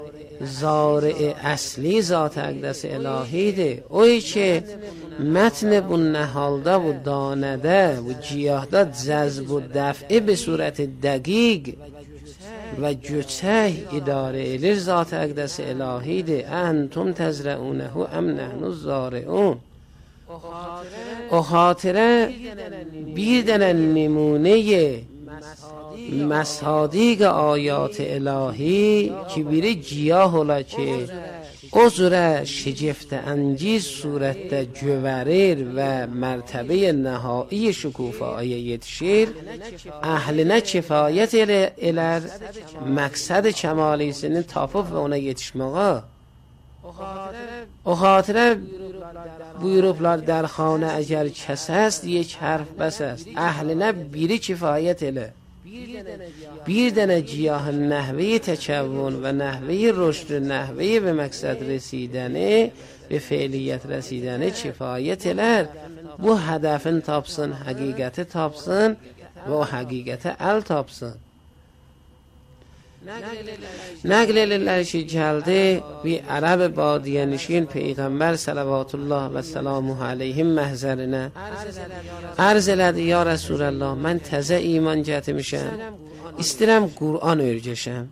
زارع اصلی ذات اقدس الهیده. اوی که متن bu نهالده و دانده و جیاهده جذب و دفعه به صورت دقیق و جوته اداره ایلر ذات اقدس الهیده. انتم تزرعونه ام نحن الزارعون. o خاطره bir dene نمونه مصادیق آیات الهی که بیره گیاه ola که o zura şecefte انجیز صورت جووریر و مرتبه نهایی شکوفایی یتشیر اهلنه کفایت الر مقصد کمالی سنین تافف و ona yetişmeye. O خاطره buyurublar در خانه اگر کس است یک حرف بس است. اهلنه بیری کفایت اله. bir dene ciyah nehve tekevvün ve nehve rüşd nehve به مقصد رسیدنه به فعلیت رسیدنه کفایت eler. Bu hedefin tapsın, hakikati tapsın ve o hakikati el tapsın. نقل که جلده بی عرب بادیه نشین پیغمبر صلوات الله و سلامه علیه محضرنه عرض لده یا رسول الله من تازه ایمان گرفتم istəyirəm Qur'an öyrəşəm.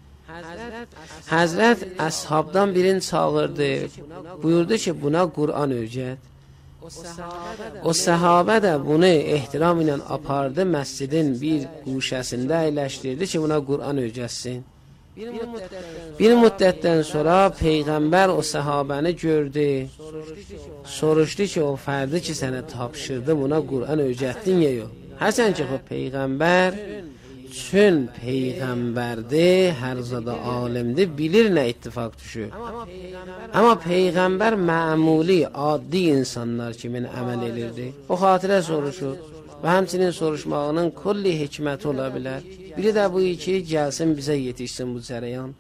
Həzrət əshabdan birini çağırdı. Buyurdu ki buna Qur'an öyrət. O sahabə də bunu ehtiram ilə apardı, məscidin bir guşəsində əyləşdirdi ki buna Qur'an öyrətsin. Bir müddətdən sonra Peyğəmbər o sahabəni gördü. Soruşdu ki o fərdi ki sənə tapşırdı buna Qur'an öyrətdin ya yox. Hərçənd ki o Peyğəmbər çün Peyğəmbərdir, hər zada alimdir, bilir nə ittifaq düşür. Amma Peyğəmbər məmuli, adi insanlar kimi əməl edirdi. O xatirə soruşur və həmçinin soruşmağının kulli hikməti ola bilər. Biri də bu ki, gəlsin bizə yetişsin bu cərəyan.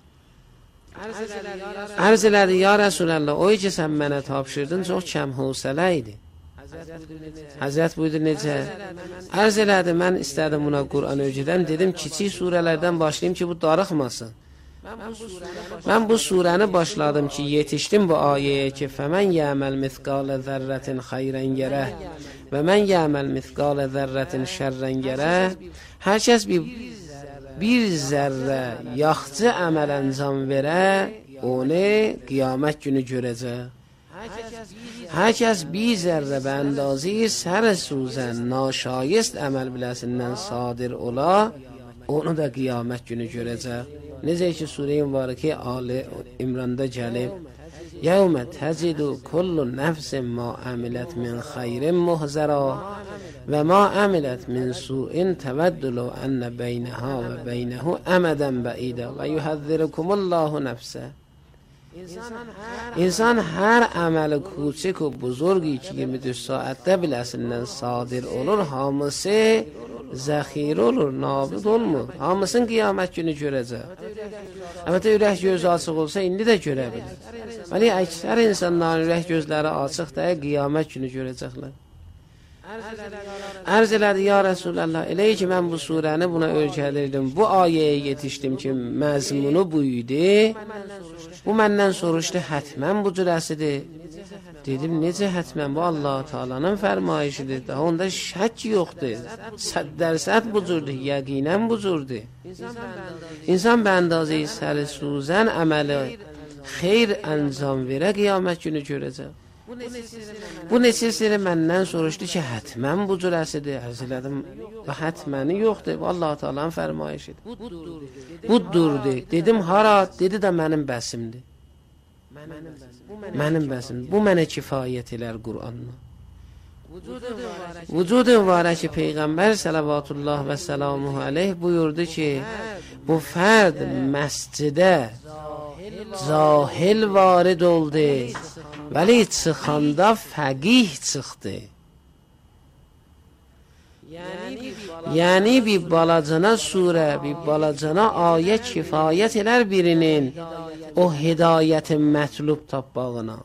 Ərz elədi, ya Rəsulallah, o ki sən mənə tapşırdın, çox kəm hövsələ idi. Həzrət buyurdu necə? Ərz elədi, mən istədim buna Qur'an öyrədəm, dedim kiçik surələrdən başlayayım ki bu darıxmasın. Mən bu surəni başladım ki yetişdim bu ayəyə ki fəmən yəməl mithqalə zərrətin xayrən gərəh və mən yəməl mithqalə zərrətin şərrən gərəh. Hər kəs bir zərrə yaxçı əməl əncam verə, onu qiyamət günü görəcək. Hər kəs bir zərrə به اندازه سر سوزن ناشایست əməl biləsindən sadir ola, onu da qiyamət günü görəcək. Necə ki Sure-i Mübarəkə Ali İmranda gəlib: "Yevme tecidu kullu nefsin ma amilet min xeyrin muhzara ve ma amilet min su'in teveddu law anna beyneha ve beynehu amadan ba'ida ve yuhazzirukumullahu nefse." İnsan hər əməli küçük و buzurgi ki 24 saatdə biləsindən sadir olur, hamısı zəxir olur, nabid olmur. Hamısını qiyamət günü görəcək. Əlbəttə ürək gözü açıq olsa indi də görə bilir. Vəli əksər insanların ürək gözləri açıq da qiyamət günü görəcəklər. Ərz elədi ya Rəsulallah, elə ki mən bu surəni buna öyrədirdim, bu ayəyə yetişdim ki məzmunu bu idi. Bu məndən soruşdu, hətmən bu cürəsidir. Dedim, necə hətmən? Bu Allah Taala'nın fərmayişidir. Daha onda şək yoxdur. 100% bu cürdür, yəqinən bu cürdür. İnsan bə əndazə-i səri suzən əməli xeyr əncam verə qiyamət günü görəcək. Bu neçəsini məndən soruşdu ki, hətmən bu cürəsidir. Ərz elədim, və hətməni yoxdur. Bu Allah Taala'nın fərmayişidir. Budurdur. Dedim, hara? Dedi də mənim bəsimdir. Mənim bəsimdir. Bu mənə kifayət elər Qur'anla. Vücud-u mübarək Peyğəmbər salavatullah və selamuhu aleyh buyurdu ki, bu fərd məscidə cahil varid oldu. ولی çıxanda fəqih çıxdı. Yəni bir balacana surə, bir balacana ayə kifayət elər birinin o hidayətin mətlub tapmağına.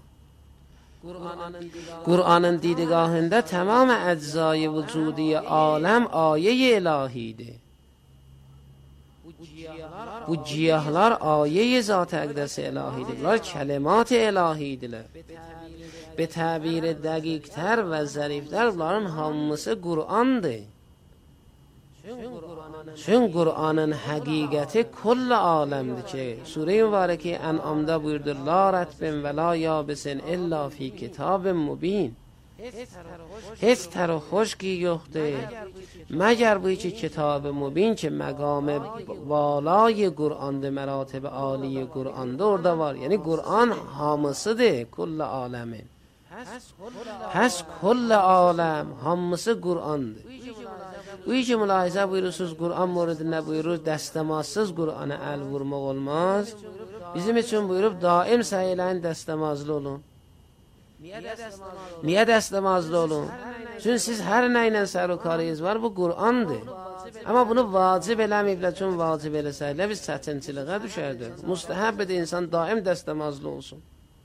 Qur'anın didgahında tamam əczai vücudi aləm ayə ilahidir. Bu ciyahlar aye zat akdes ilahidir. Bunlar kelimat ilahidirler. Be tabir dəqiq tər və zəriflər bunların hamısı Qur'andır. Çünkü Kur'an'ın hakikati kull alemdir ki Sure-i Mübareke En'am'da buyurdu la retbin ve la yabisin illa fi kitabin mubin. Hiç tər و خشکی yoxdur مگر bu iki kitab mubin ki məqam valای Qur'andır, məratib ali Qur'andır orada var. Yani Qur'an hamısıdır kull alemin. Pəs kull alem hamısı Qur'andır. Bu iki mülahizə buyurursunuz Qur'an muridində buyurur dəstəmazsız Qur'ana əl vurmaq olmaz. Bizim için buyurub daim səhiləyin dəstəmazlı olun. Niye dəstəmazlı olun? Çünkü siz her neyle sərukarıyız var bu Qur'andır. Ama bunu vacib eləməyiblər. Çünkü vacib eləsəylə biz çətinçiliğə düşərdik. Müstəhəbdir insan daim dəstəmazlı olsun.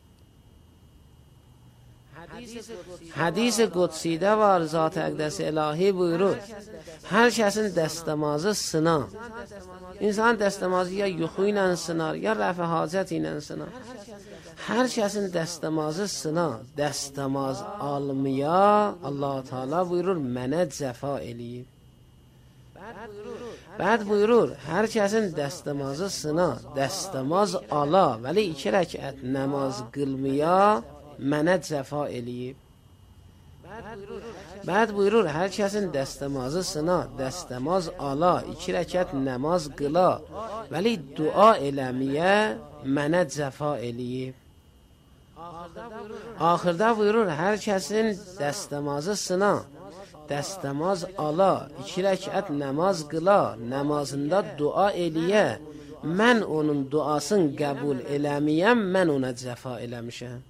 Hadis-i Qudsi'də var Zat-ı Əqdəs ilahi buyurur. Hər kəsin dəstəmazı sınar. İnsan dəstəmazı ya yuxu ilə sınar, ya rəf-i hacət ilə sınar. Hər kəsin dəstəmazı sınar. Dəstəmaz almaya Allah Teala buyurur mənə cəfa eləyib. Bəd buyurur hər kəsin dəstəmazı sınar. Dəstəmaz ala vəli 2 rəkət namaz qılmaya mənə cəfa eləyib. Bəd buyurur hər kəsin dəstəmazı sınar. Dəstəmaz ala 2 rəkət namaz qıla vəli dua eləməyə mənə cəfa eləyib. Axırda buyurur hər kəsin dəstəmazı sınar. Dəstəmaz ala 2 rəkət namaz qıla namazında dua eləyə mən onun duasını qəbul eləməyəm, mən ona cəfa eləmişəm.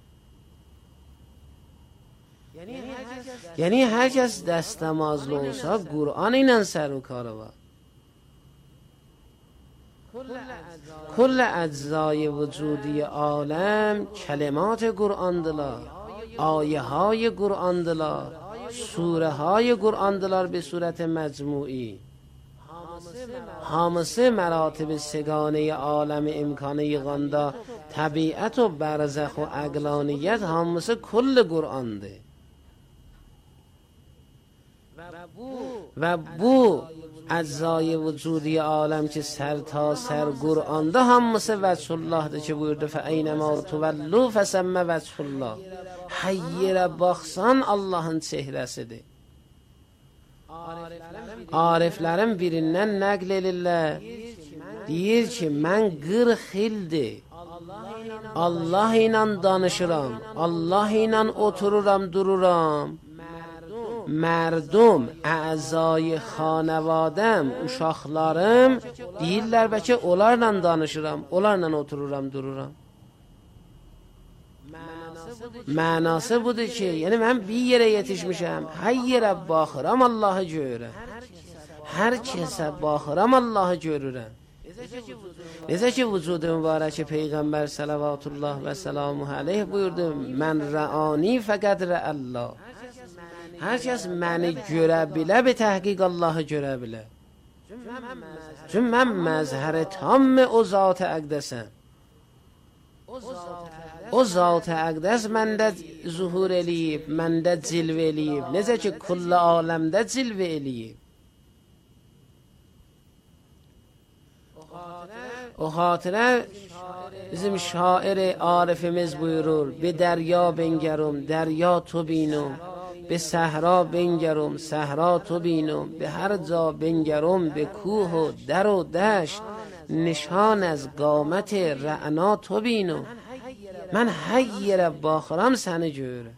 Yani hər kəs dəstəmazlı olsa Qur'an ilə sərukarı var. Kull əczای vücudi alem kelimat Qur'andılar, ayəهای Qur'andılar, surəهای Qur'andılar به صورت مجموعی. hamısı مراتب سگانه عالم امکانه یغاندا طبیعت و برزخ و عقلانیت hamısı کل قرآنده. و bu eczای vücudi alem ki ser ta ser Kur'an'da hamısı vəchullahdır ki buyurdu فَاَيْنَمَا تُوَلُّوا فَسَمَّ vəchullah. Hayyerə baxsan Allah'ın çehrəsidir. Ariflərin birindən nəql edirlər. Deyir ki mən 40 ildir Allah ilə danışıram, Allah ilə otururam, dururam. Mərdum, əzay xanəvadəm, uşaqlarım deyirlər bəlkə onlarla danışıram, onlarla otururam, dururam. Mənası budur ki, yəni mən bir yerə yetişmişəm, hər yerə baxıram, Allahı görürəm. Hər kəsə baxıram, Allahı görürəm. Necə ki, vücudu mübarəki Peyğəmbər salavatullah və salamuhu aleyh buyurdu, mən rəani fəqəd rəəllah. Hər kəs məni görə bilə, bir təhqiq Allahı görə bilə. Çünki mən məzhər-i tam o Zat-ı Əqdəsəm. O Zat-ı Əqdəs məndə zuhur eləyib, məndə cilvə eləyib. Necə ki, kull aləmdə cilvə eləyib. O xatirə bizim şair arifimiz buyurur, bir dərya bengərum, dərya tu binum. به صحرا بنگرم صحرا تو بینم به هر جا بنگرم به کوه و در و دشت نشان از قامت رعنا تو بینم من هر باخرم səni görürəm.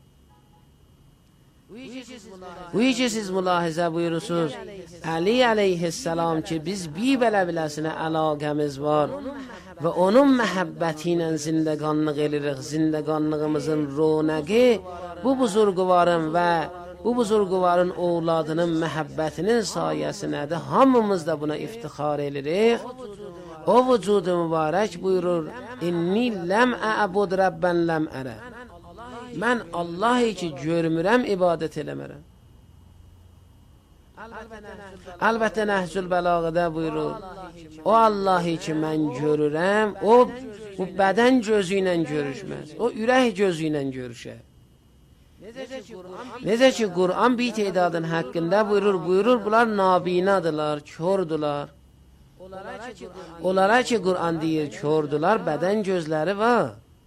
Bu iki siz mülahizə buyurursunuz Ali aleyhisselam ki biz bir belə-beləsinə əlaqəmiz var və onun məhəbbəti ilə zindəqanlıq edirik. Zindəqanlığımızın ronəqi bu buzurguvarın və bu buzurguvarın oğladının məhəbbətinin sayəsindədir. Hamımız da buna iftixar edirik. O vücudu mübarək buyurur İnni ləm əbud rəbbən ləm ərə. Mən Allah'ı ki görmürəm, ibadət eləmərəm. Əlbəttə Nəhcül Bəlağədə buyurur. O Allahı ki mən görürəm, o bu bədən gözü ilə görüşməz. O ürək gözü ilə görüşər. Necə ki Qur'an bir tedadın haqqında buyurur bunlar nabinadılar, kördülər. Onlara ki Qur'an deyir kördülər, bədən gözləri var.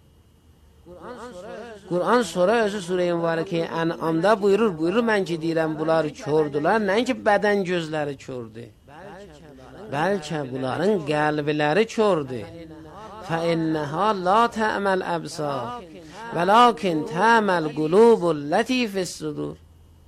Qur'an sonra özü Sure-i Mübarəkə Ən'amda buyurur mən ki deyirəm bunlar kördülər, nəinki bədən gözləri kördü. Bəlkə bunların qəlbləri kördü. فَإِنَّهَا لَا تَعْمَى الْأَبْصَارُ وَلَكِنْ تَعْمَى الْقُلُوبُ الَّتِي فِي الصُّدُورِ.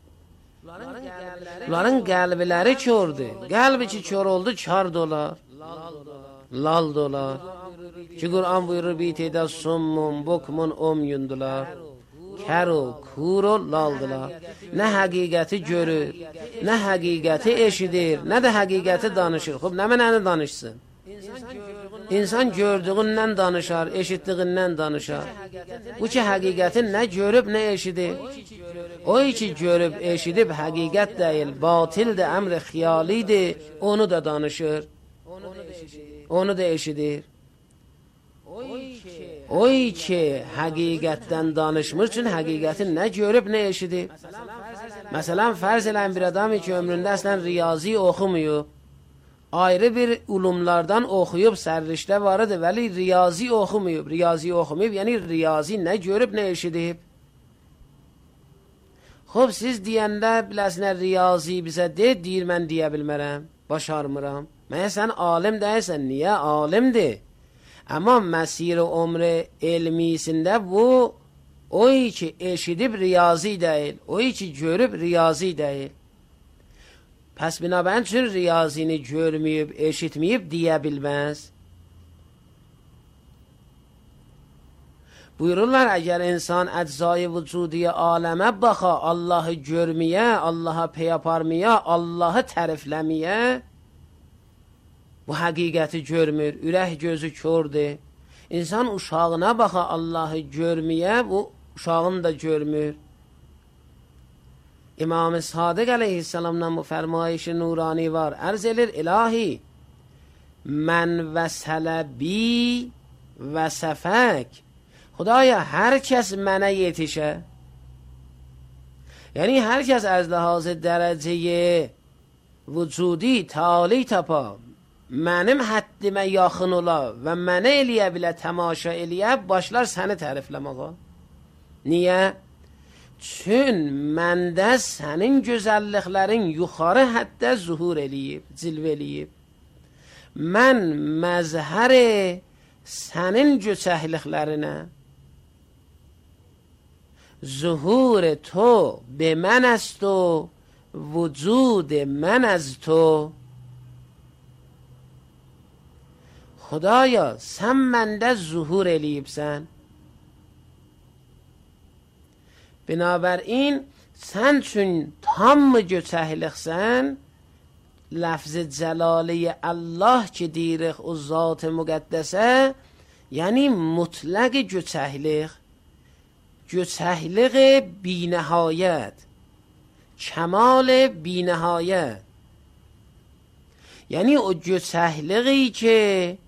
Bunların qəlbləri kördü. Qəlbi ki kör oldu, kar dolar. Lal dolar. Ki Qur'an buyurur bir tedad summun, bukmun, umyundular. Kər o, kur o, laldılar. Nə həqiqəti görür, nə həqiqəti eşidir, nə də həqiqəti danışır. Xub, nə mənəni danışsın? İnsan gördüğündən danışar, eşitdiğindən danışar. Bu ki həqiqəti nə görüb, nə eşidir. O ki görüb, eşidib, həqiqət deyil, batildir, əmr-i xiyalidir, onu da danışır. Onu da eşidir. O ki həqiqətdən danışmır üçün həqiqəti nə görüb, nə eşidib. Məsələn, fərz elən bir adam ki ömründə əslən riyazi oxumuyub. Ayrı bir ulumlardan oxuyub, sərrişdə varıdır, vəli riyazi oxumuyub. Riyazi oxumuyub, yəni riyazi nə görüb, nə eşidib. Xob, siz deyəndə biləsinə riyazi bizə deyir, mən deyə bilmərəm, başarmıram. Məyə sən alim deyəsən, niyə? Alimdir. Amma məsir-i ömrü elmisində bu, o ki eşidib riyazi deyil, o ki görüb riyazi deyil. Pəs binabərin üçün riyazini görməyib, eşitməyib deyə bilməz. Buyururlar, əgər insan əczai vücudiyə aləmə baxa, Allahı görməyə, Allaha peyaparməyə, Allahı tərifləməyə, bu həqiqəti görmür, ürək gözü kördür. İnsan uşağına baxa, Allahı görməyə, bu uşağını da görmür. İmam-ı Sadiq aleyhisselamdan bu fərmayişi nurani var. Ərz edir, ilahi, mən vəsələ bi vəsəfək. Xudaya, hər kəs mənə yetişə. Yəni, hər kəs az ləhazı dərəcəyə vücudi tali tapa, mənim həddimə yaxın ola və mənə eləyə bilə, təmaşa eləyə, başlar səni tərifləməyə. Niyə? Çün məndə sənin gözəlliklərin yuxarı həddə zuhur eləyib, cilvə eləyib. Mən məzhəri sənin göçəkliklərinə, zuhur to be mən است و وجود من از تو. خدایا sən məndə zuhur eləyibsən. Binabərin sən üçün tam mı göçəkliksən, lafz-ı cəlali Allah ki deyirik o zat-ı müqəddəsə, yəni mutlaq göçəklik, göçəklik binəhayət, kəmal binəhayət. Yəni o göçəkliği ki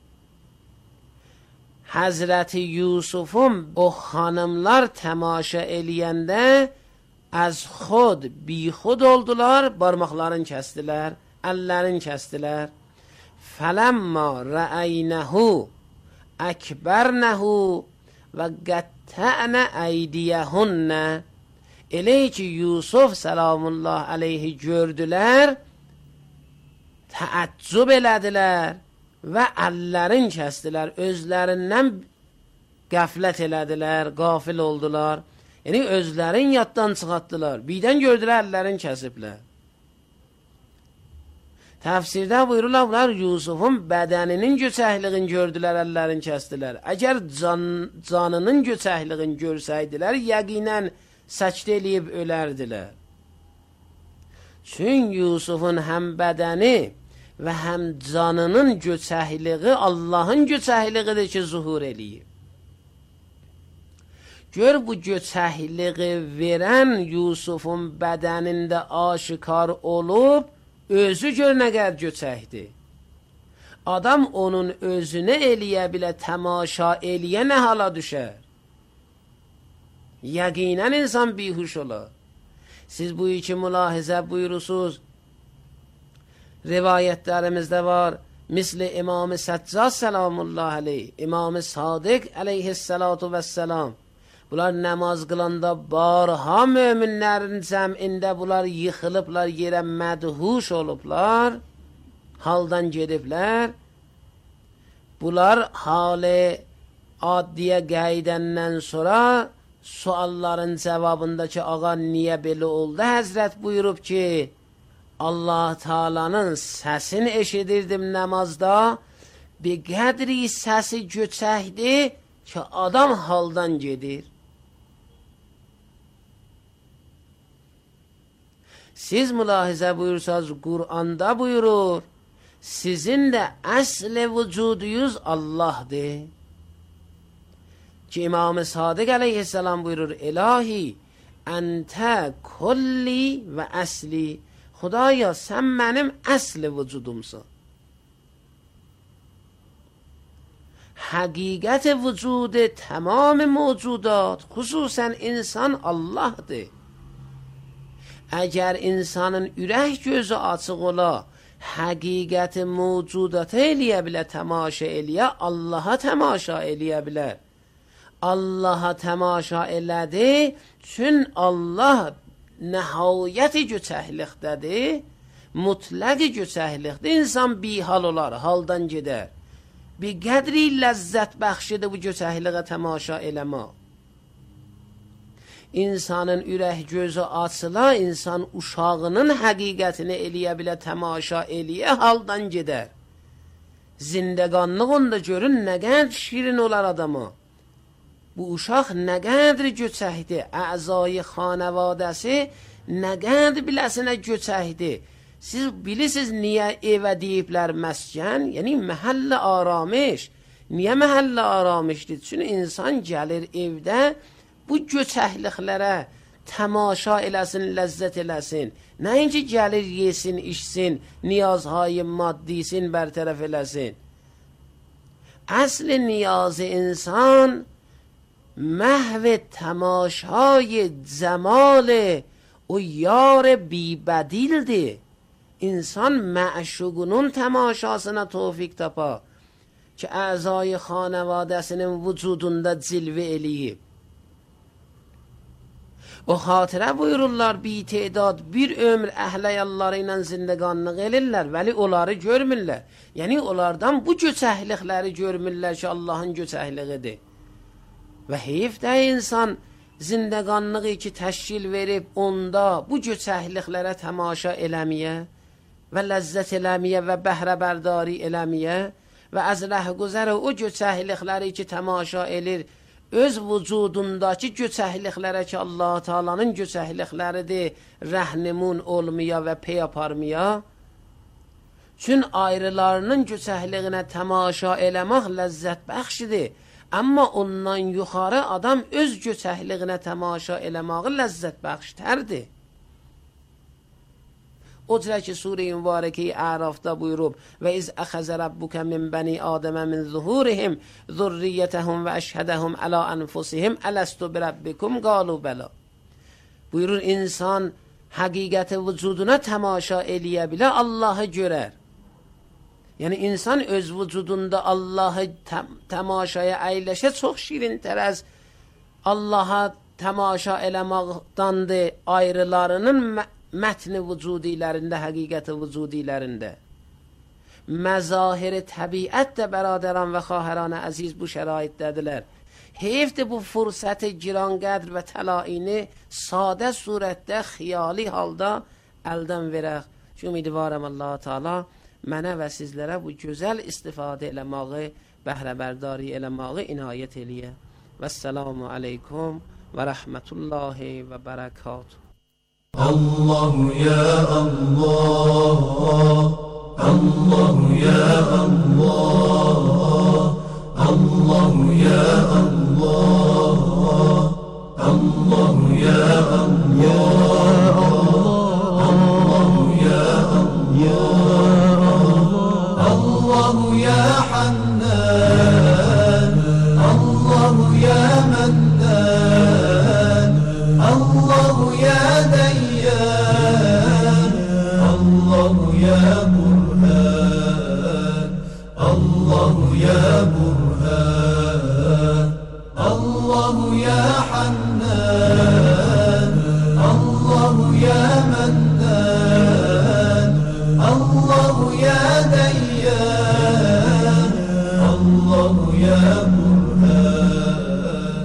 Hazreti Yusuf'un o hanımlar temaşa eləyəndə az xod, bi xod oldular, barmaqlarını kəstilər, əllərini kəstilər. Fələmma rəəynəhu əkbərnəhu və qəttə'nə əydiyəhünnə. Elə ki Yusuf salamullah aleyhi gördülər, təəccüb elədilər və əllərin kəstilər, özlərindən qəflət elədilər, qafil oldular. Yəni özlərin yaddan çıxartdılar, birdən gördülər əllərin kəsiblər. Təfsirdə buyururlar, bunlar Yusufun bədəninin göçəkliğini gördülər, əllərin kəstilər. Əgər canının göçəkliğini görsəydilər, yəqinən səkdə eləyib ölərdilər. Çünki Yusufun həm bədəni və həm canının göçəkliği Allahın göçəkliğidir ki, zuhur eləyib. gör bu göçəkliği verən Yusufun bədənində aşikar olub, özü gör nə qədər göçəkdir. Adam onun özünü eləyə bilə, təmaşa eləyə nə hala düşər? Yəqinən insan bihuş olar. Siz bu iki mülahizə buyurursunuz. Rivayətlərimizdə var. Misli İmam-ı Səccad səlamullah aleyh, İmam-ı Sadiq aleyhissalatu vesselam. Bunlar namaz qılanda barha möminlərin cəmində bunlar yıxılıblar, yerə mədhuş olublar, haldan gediblər. Bunlar hali addiyə qəydəndən sonra sualların cavabındakı ağa niyə belə oldu? Həzrət buyurub ki, Allah Taala'nın səsini eşidirdim namazda, bir qədri səsi göçəkdir ki, adam haldan gedir. Siz mülahizə buyursanız, Kur'an'da buyurur, sizin də əsl-i vücuduyuz Allah'dır. Ki İmam-ı Sadiq aleyhisselam buyurur, İlahi, əntə kulli və əsli. Xudaya, sən mənim əsl-i vücudumsun. Həqiqət-i vücudu tamam mevcudat, xüsusən insan Allah'dır. Əgər insanın ürək gözü açıq ola, həqiqət-i mevcudatı eləyə bilə, təmaşa eləyə, Allaha təmaşa eləyə bilər. Allaha təmaşa elədi, çün Allah nəhayəti göçəklikdədir, mütləqi göçəklikdir. İnsan bihal olar, haldan gedər. Bir qədri ləzzət bəxşidir bu göçəkliğə təmaşa eləmək. İnsanın ürək gözü açıla, insan uşağının həqiqətini eləyə bilə, təmaşa eləyə, haldan gedər. Zindəqanlıq onda görün, nə qədər şirin olar adama. Bu uşaq nə qədər göçəkdir, əzayı xanavadəsi nə qədər biləsinə göçəkdir. Siz bilirsiniz niyə evə deyiblər məskən, yəni məhəllə aramış. Niyə məhəllə aramışdır? Çünki insan gəlir evdə bu göçəkliklərə təmaşa eləsin, ləzzət eləsin. Nəinki gəlir, yesin, içsin, niyazhayı maddisin bərtərəf eləsin. Əsl niyazı insan محو تماشای جمال o yar bibedildir. İnsan məşuqunun təmaşasına tövfik tapa ki, əzayı xanavadəsinin vücudunda cilvə eləyib. O xatirə buyururlar, bir tedad bir ömür əhləyalları ilə zindəqanlıq elirlər, vəli onları görmürlər. Yəni, onlardan bu göçəklikləri görmürlər ki, Allahın göçəkliğidir. Və heyf də insan zindəqanlığı ki, təşkil verib onda bu göçəkliklərə təmaşa eləməyə və ləzzət eləməyə və bəhrəbərdari eləməyə və az rəhgüzərə o göçəklikləri ki, təmaşa elir, öz vücudundakı göçəkliklərə ki, Allah Taala'nın göçəklikləridir, rəhnimun olmaya və pey aparmaya. Çün ayrılarının göçəkliğinə təmaşa eləmək ləzzət bəxşidir. Amma ondan yuxarı adam öz göçəkliğinə təmaşa eləməyi ləzzət bəxştərdir. O cürə ki, Sure-i Mübarəki Ərafda buyurub və iz əxəzə rabbuka min bəni Adəmə min zuhurihim zurriyyətəhum və əşhədəhum əla ənfusihim ələstu bi rabbikum qalu bəla. Buyurur, insan həqiqəti vücuduna təmaşa eləyə bilə, Allahı görər. Yəni, insan öz vücudunda Allahı təmaşaya əyləşə çox şirin tərəz Allaha təmaşa eləməkdandır ayrılarının mətni vücudilərində, həqiqəti vücudilərində. Məzahir-i təbiət də bəradəran və xahəran əziz bu şəraitdədirlər. Heyfdir bu fürsəti giranqədr və təlaini sadə surətdə, xiyali halda əldən verək. Ki, ümidvarəm Allah Teala mənə və sizlərə bu gözəl istifadə eləməyi, bəhrəbərdari eləməyi inayət eləyə. Vəssalamu aleykum və rəhmətullahi və bərəkatuhu. Allah ya Allah, Allah ya Allah, Allah ya Allah. الله يا الله الله يا الله الله يا حنان الله يا منان الله يا ديان الله يا برهان الله يا برهان الله يا حنان الله يا منان الله يا ديان الله يا برهان.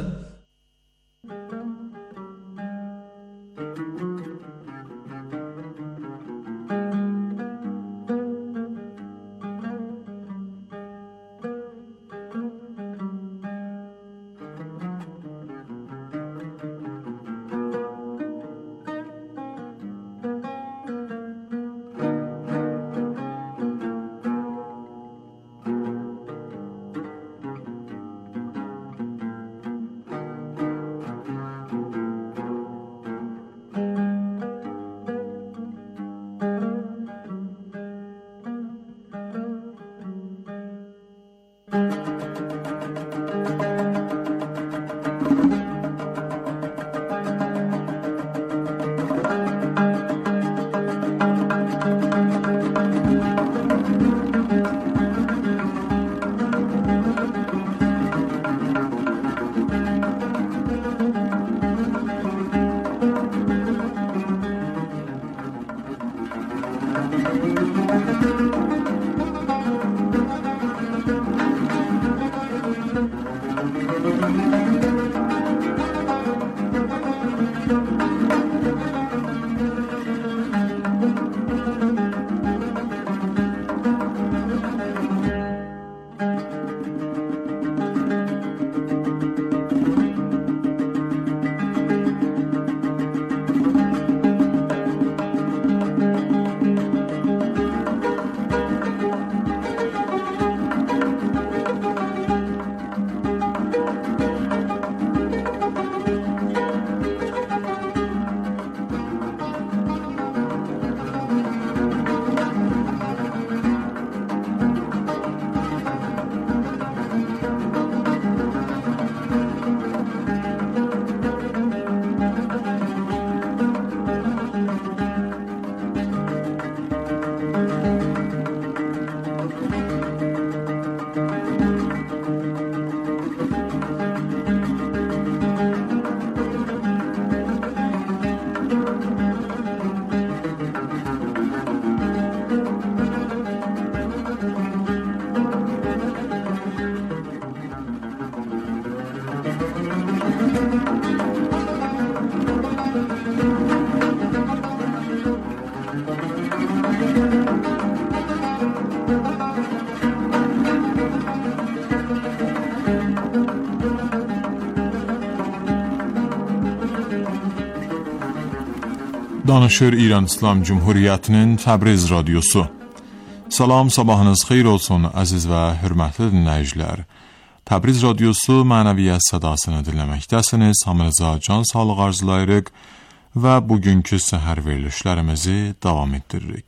Danışır İran İslam Cumhuriyyətinin Təbriz radiosu. Salam, sabahınız xeyir olsun əziz və hörmətli dinləyicilər. Təbriz radiosu mənəviyyət sədasını dinləməkdəsiniz. Hamınıza can sağlığı arzulayırıq və bugünkü səhər verilişlərimizi davam etdiririk.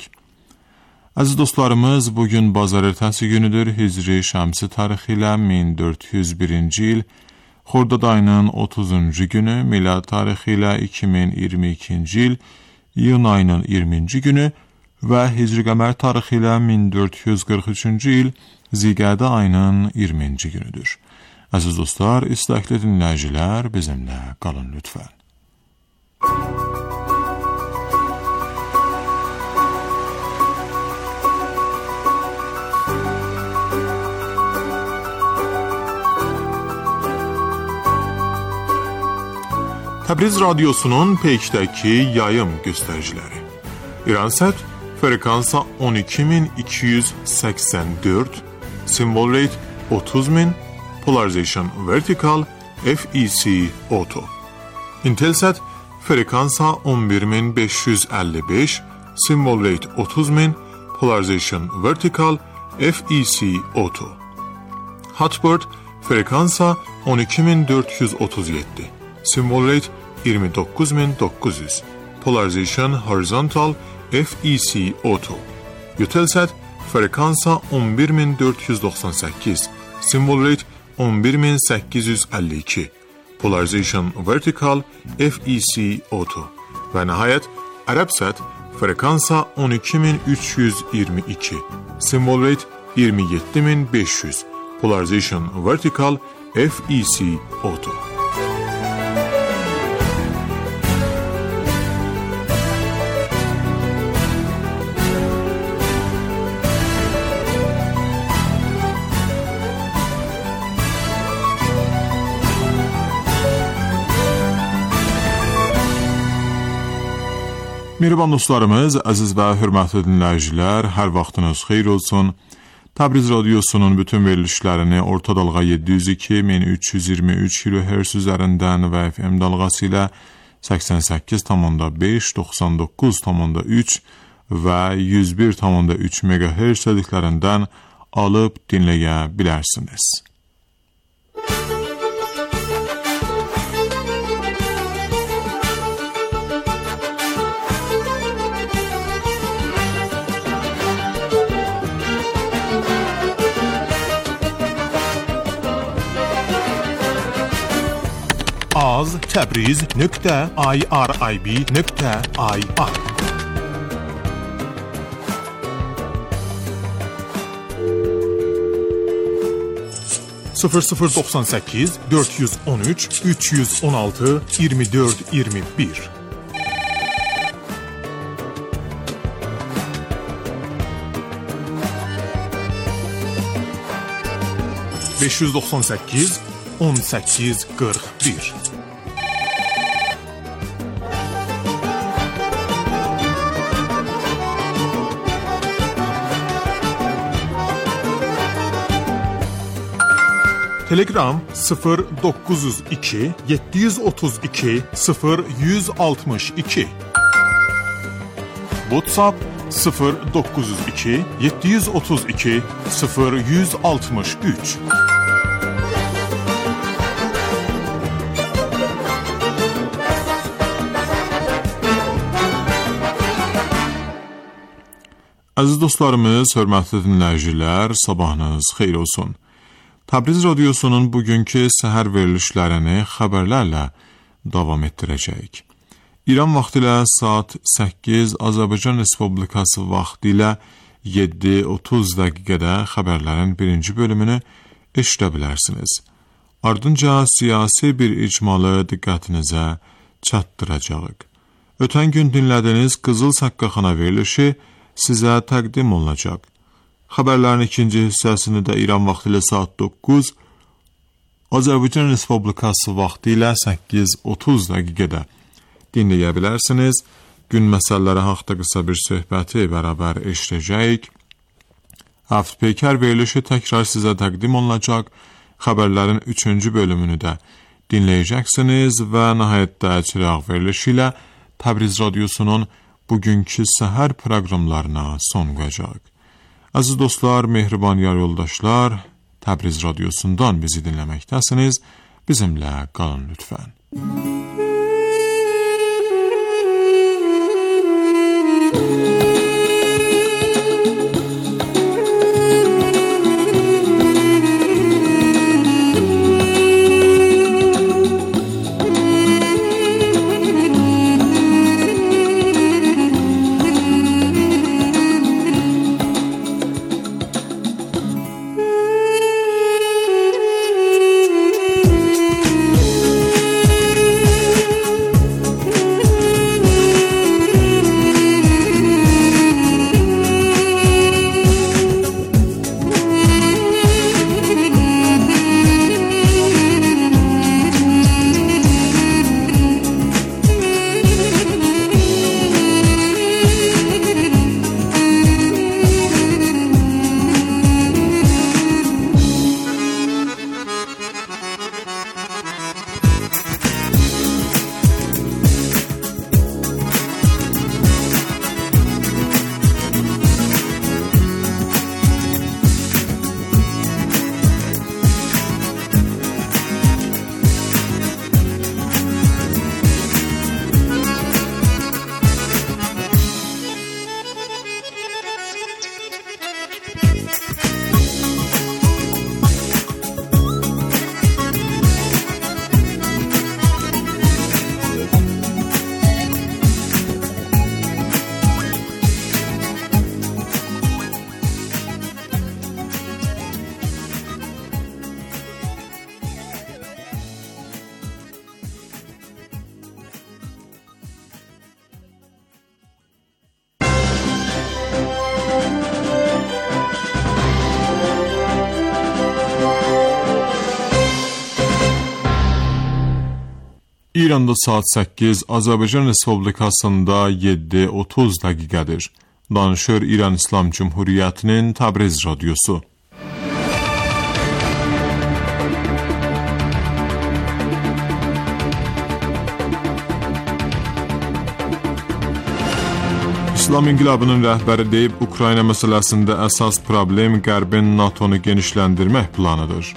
Əziz dostlarımız, bugün bazar ertəsi günüdür. Hicri şəmsi tarixi ilə 1401-ci il, Xordad ayının 30-cu günü, milad tarixi ilə 2022-ci il, iyun ayının 20-ci günü və hicri qəmər tarixi ilə 1443-cü il, Zilqədə ayının 20-ci günüdür. Əziz dostlar, istəkli dinləyicilər, bizimlə qalın lütfən. Təbriz radiosunun peykdəki yayım göstəriciləri. İransat frekansa 12284, symbol rate 30000, polarization vertical, FEC auto. Intelsat frekansa 11555, symbol rate 30000, polarization vertical, FEC auto. Hotbird frekansa 12437, Symbol rate 29900. Polarization horizontal FEC auto. Eutelsat frekansa 11498. Symbol rate 11852. Polarization vertical FEC auto. Ve nihayet Arabsat frekansa 12322. Symbol rate 27500. Polarization vertical FEC auto. Mehriban dostlarımız, əziz və hörmətli dinləyicilər, hər vaxtınız xeyir olsun. Təbriz Radiosunun bütün verilişlərini orta dalğa 702-1323 kHz üzərindən və FM dalğası ilə 88,5, 99,3 və 101,3 MHz sədiklərindən alıb dinləyə bilərsiniz. az.tabriz.irib.ir 0098 413 316 24 21 598 18 41 Telegram 0902 732 0162 WhatsApp 0902 732 0163 Aziz dostlarımız, hörmətli dinləyicilər, sabahınız xeyir olsun. Təbriz Radiosunun bugünkü səhər verilişlərini xəbərlərlə davam etdirəcəyik. İran vaxtı ilə saat 8, Azərbaycan Respublikası vaxtı ilə 7:30 dəqiqədə xəbərlərin birinci bölümünü eşidə bilərsiniz. Ardınca siyasi bir icmalı diqqətinizə çatdıracağıq. Ötən gün dinlədiyiniz Qızıl Saqqaxana verilişi sizə təqdim olunacaq. Xəbərlərin ikinci hissəsini də İran vaxtı ilə saat 9, Azərbaycan Respublikası vaxtı ilə 8:30 dəqiqədə dinləyə bilərsiniz. Gün məsələləri haqqında qısa bir söhbəti bərabər eşidəcəyik. Həftəpeyker verilişi təkrar sizə təqdim olunacaq. Xəbərlərin 3-cü bölümünü də dinləyəcəksiniz və nəhayətdə çıraq verilişi ilə Təbriz Radiosunun bugünkü səhər proqramlarına son qoyacaq. Aziz dostlar, mehriban yar yoldaşlar, Təbriz Radiosundan bizi dinləməkdəsiniz. Bizimlə qalın lütfən. İranda saat 8, Azərbaycan Respublikasında 7:30 dəqiqədir. Danışır İran İslam Cumhuriyyətinin Təbriz radiosu. İslam İnqilabının rəhbəri deyib, Ukrayna məsələsində əsas problem Qərbin NATO'nu genişləndirmək planıdır.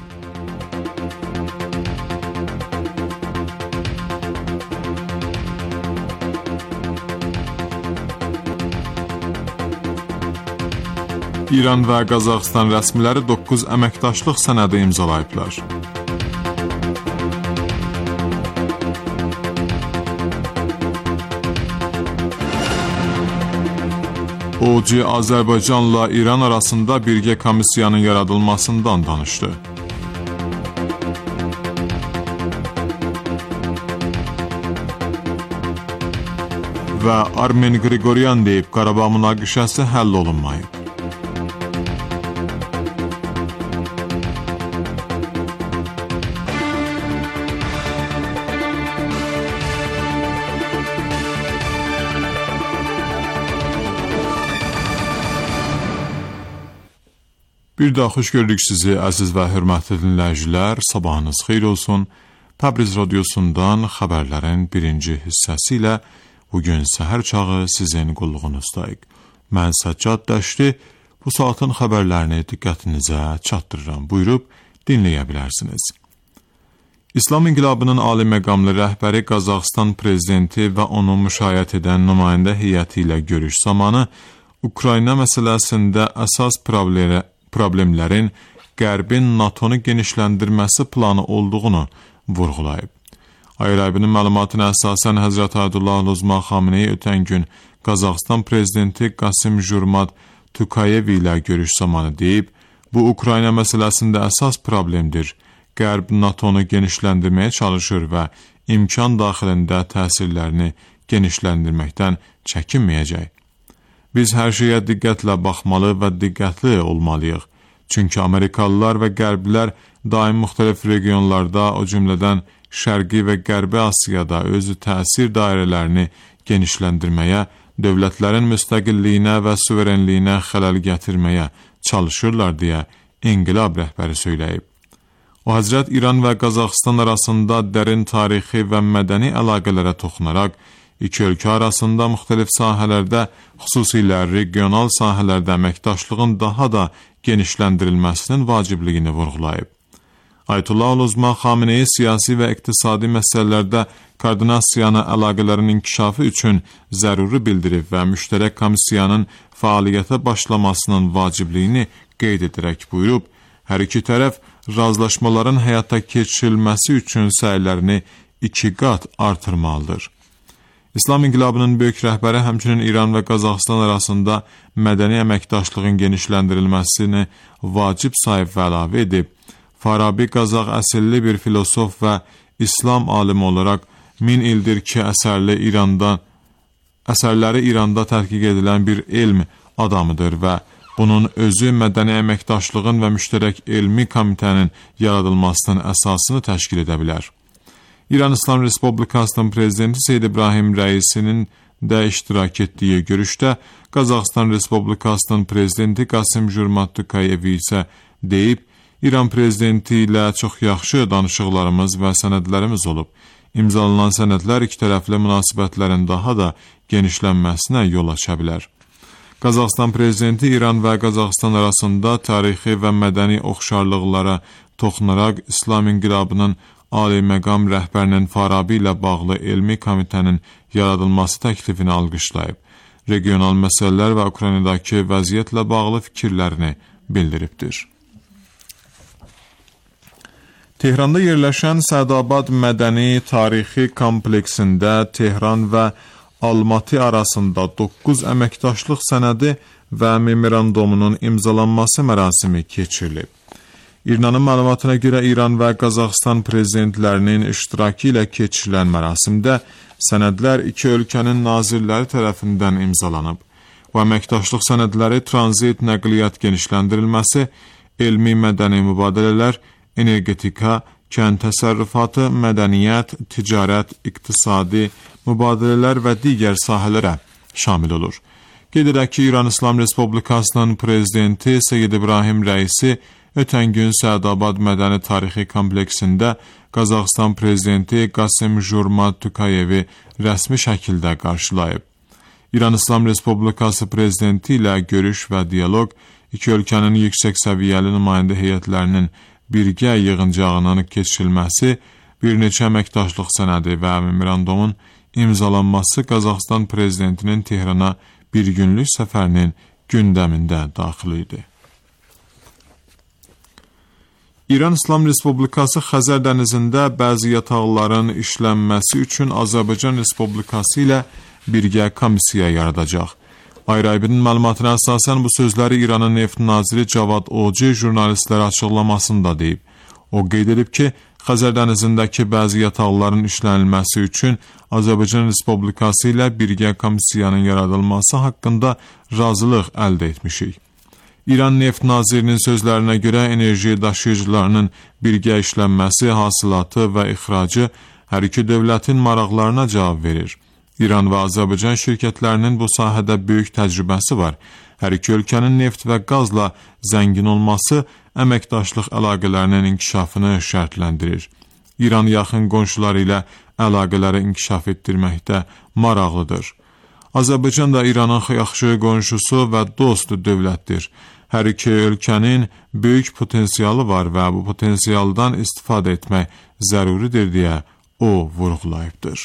İran və Qazaxıstan rəsmiləri 9 əməkdaşlıq sənədi imzalayıblar. OC Azərbaycanla İran arasında birgə komissiyanın yaradılmasından danışdı. Və Armen Qriqoryan deyib, Qarabağ münaqişəsi həll olunmayıb. Bir daha xoş gördük sizi, əziz və hörmətli dinləyicilər. Sabahınız xeyir olsun. Təbriz radiosundan xəbərlərin birinci hissəsi ilə bugün səhər çağı sizin qulluğunuzdayıq. Mən Səccad Dəşti bu saatın xəbərlərini diqqətinizə çatdırıram. Buyurub dinləyə bilərsiniz. İslam İnqilabının ali məqamlı rəhbəri Qazaxıstan prezidenti və onu müşayiət edən nümayəndə heyəti ilə görüş zamanı Ukrayna məsələsində əsas problemlərin Qərbin NATO'nu genişləndirməsi planı olduğunu vurğulayıb. Ayrabinin məlumatına əsasən Həzrət Ayətullah Luzma Xameneyi ötən gün Qazaxıstan prezidenti Kassym-Jomart Tokayev ilə görüş zamanı deyib, bu Ukrayna məsələsində əsas problemdir. Qərb NATO'nu genişləndirməyə çalışır və imkan daxilində təsirlərini genişləndirməkdən çəkinməyəcək. Biz hər şeyə diqqətlə baxmalı və diqqətli olmalıyıq. Çünki Amerikalılar və Qərblilər daim müxtəlif regionlarda, o cümlədən Şərqi və Qərbi Asiyada özü təsir dairələrini genişləndirməyə, dövlətlərin müstəqilliyinə və suverenliyinə xələl gətirməyə çalışırlar deyə İnqilab rəhbəri söyləyib. O, Həzrət İran və Qazaxıstan arasında dərin tarixi və mədəni əlaqələrə toxunaraq, İki ölkə arasında müxtəlif sahələrdə, xüsusilə regional sahələrdə əməkdaşlığın daha da genişləndirilməsinin vacibliyini vurğulayıb. Ayətullah Luzma Xameneyi siyasi və iqtisadi məsələlərdə koordinasiyanı əlaqələrin inkişafı üçün zəruri bildirib və müştərək komissiyanın fəaliyyətə başlamasının vacibliyini qeyd edərək buyurub, hər iki tərəf razılaşmaların həyata keçirilməsi üçün səylərini 2 qat artırmalıdır. İslam İnqilabının böyük rəhbəri həmçinin İran və Qazaxıstan arasında mədəni əməkdaşlığın genişləndirilməsini vacib sayıb və əlavə edib, Farabi Qazax əsilli bir filosof və İslam alimi olaraq 1000 ildir ki, əsərləri İranda tədqiq edilən bir elm adamıdır və bunun özü mədəni əməkdaşlığın və müştərək elmi komitənin yaradılmasının əsasını təşkil edə bilər. İran İslam Respublikasının prezidenti Seyyid İbrahim Rəisinin də iştirak etdiyi görüşdə Qazaxıstan Respublikasının prezidenti Kassym-Jomart Tokayev isə deyib, İran prezidenti ilə çox yaxşı danışıqlarımız və sənədlərimiz olub. İmzalanan sənədlər ikitərəfli münasibətlərin daha da genişlənməsinə yol aça bilər. Qazaxıstan prezidenti İran və Qazaxıstan arasında tarixi və mədəni oxşarlıqlara toxunaraq İslam İnqilabının Ali məqam rəhbərinin Farabi ilə bağlı elmi komitənin yaradılması təklifini alqışlayıb, regional məsələlər və Ukraynadakı vəziyyətlə bağlı fikirlərini bildiribdir. Tehranda yerləşən Sədabad mədəni tarixi kompleksində Tehran və Almatı arasında 9 əməkdaşlıq sənədi və memorandumunun imzalanması mərasimi keçirilib. İranın məlumatına görə İran və Qazaxıstan prezidentlərinin iştirakı ilə keçirilən mərasimdə sənədlər iki ölkənin nazirləri tərəfindən imzalanıb. Bu əməkdaşlıq sənədləri tranzit, nəqliyyat genişləndirilməsi, elmi mədəni mübadilələr, energetika, kənd təsərrüfatı, mədəniyyət, ticarət, iqtisadi, mübadilələr və digər sahələrə şamil olur. Qeyd edək ki, İran İslam Respublikasının prezidenti Seyyid İbrahim Rəisi ötən gün Səadabad Mədəni Tarixi Kompleksində Qazaxıstan prezidenti Qasım Jurmat Tukayevi rəsmi şəkildə qarşılayıb. İran İslam Respublikası prezidenti ilə görüş və dialoq iki ölkənin yüksək səviyyəli nümayəndə heyətlərinin birgə yığıncağının keçirilməsi, bir neçə əməkdaşlıq sənədi və memorandumun imzalanması Qazaxıstan prezidentinin Tehrana bir günlük səfərinin gündəmində daxil idi. İran İslam Respublikası Xəzər dənizində bəzi yataqların işlənməsi üçün Azərbaycan Respublikası ilə birgə komissiya yaradacaq. Ayrı-ayrının məlumatına əsasən bu sözləri İranın neft naziri Cavad Oci jurnalistlərə açıqlamasında deyib. O qeyd edib ki, Xəzər dənizindəki bəzi yataqların işlənilməsi üçün Azərbaycan Respublikası ilə birgə komissiyanın yaradılması haqqında razılıq əldə etmişik. İran neft nazirinin sözlərinə görə enerji daşıyıcılarının birgə işlənməsi, hasilatı və ixracı hər iki dövlətin maraqlarına cavab verir. İran və Azərbaycan şirkətlərinin bu sahədə böyük təcrübəsi var. Hər iki ölkənin neft və qazla zəngin olması əməkdaşlıq əlaqələrinin inkişafını şərtləndirir. İran yaxın qonşuları ilə əlaqələri inkişaf etdirməkdə maraqlıdır. Azərbaycan da İranın yaxşı qonşusu və dost dövlətdir. Hər iki ölkənin böyük potensialı var və bu potensialdan istifadə etmək zəruridir deyə o vurğulayıbdır.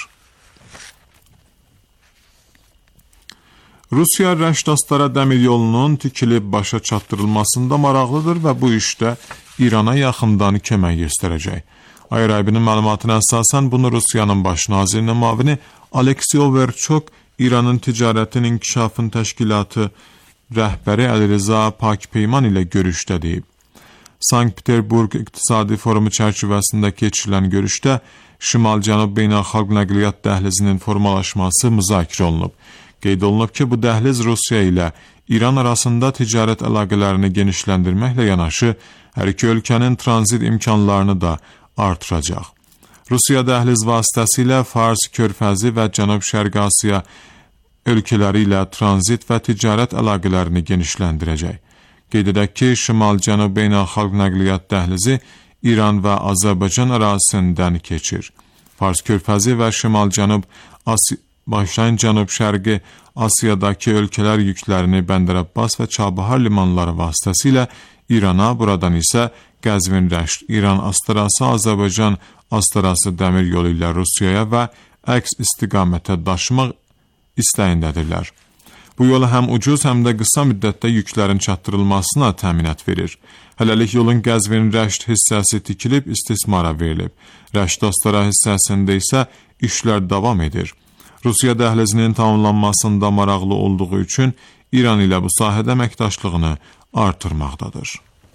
Rusiya Rəşd-Astara dəmir yolunun tikilib başa çatdırılmasında maraqlıdır və bu işdə İrana yaxından kömək göstərəcək. Ayrı-ayrının məlumatına əsasən bunu Rusiyanın baş nazirinin müavini Aleksey Overchok, İranın ticarətin inkişafın təşkilatı rəhbəri Əlirza Pakpeyman ilə görüşdə deyib. Sankt-Peterburg İqtisadi Forumu çərçivəsində keçirilən görüşdə Şimal-Cənub Beynəlxalq Nəqliyyat Dəhlizinin formalaşması müzakirə olunub. Qeyd olunub ki, bu dəhliz Rusiya ilə İran arasında ticarət əlaqələrini genişləndirməklə yanaşı, hər iki ölkənin tranzit imkanlarını da artıracaq. Rusiya dəhliz vasitəsilə Fars körfəzi və Cənub-Şərqi Asiya ölkələri ilə tranzit və ticarət əlaqələrini genişləndirəcək. Qeyd edək ki, Şimal-Cənub Beynəlxalq Nəqliyyat Dəhlizi İran və Azərbaycan ərazisindən keçir. Fars körfəzi və Şimal-Cənub Başlayın Cənub-Şərqi Asiyadakı ölkələr yüklərini Bəndər-Abbas və Çabahar limanları vasitəsilə İrana, buradan isə Qəzvin-Rəşd, İran-Astarası, Azərbaycan-Astarası dəmir yolu ilə Rusiyaya və əks istiqamətə daşımaq istəyindədirlər. Bu yol həm ucuz, həm də qısa müddətdə yüklərin çatdırılmasına təminat verir. Hələlik yolun Qəzvin-Rəşd hissəsi tikilib, istismara verilib. Rəşd-Astara hissəsində isə işlər davam edir. Rusiya dəhlizinin tamamlanmasında maraqlı olduğu üçün İran ilə bu sahədə əməkdaşlığını artırmaqdadır.